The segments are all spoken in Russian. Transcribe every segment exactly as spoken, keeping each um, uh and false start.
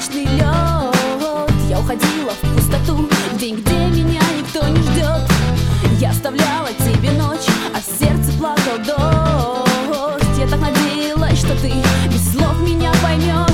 вечный лед. Я уходила в пустоту, в день, где меня никто не ждет. Я оставляла тебе ночь, а в сердце плакал дождь. Я так надеялась, что ты без слов меня поймешь.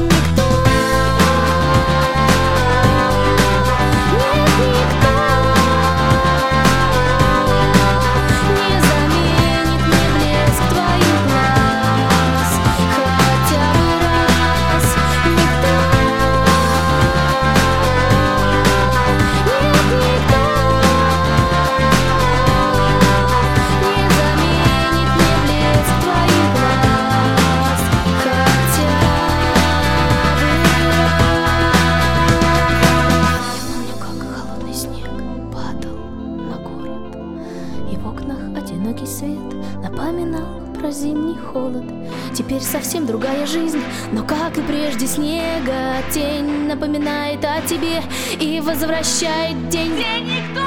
Одинокий свет напоминал про зимний холод. Теперь совсем другая жизнь, но как и прежде снега тень напоминает о тебе и возвращает день, где никто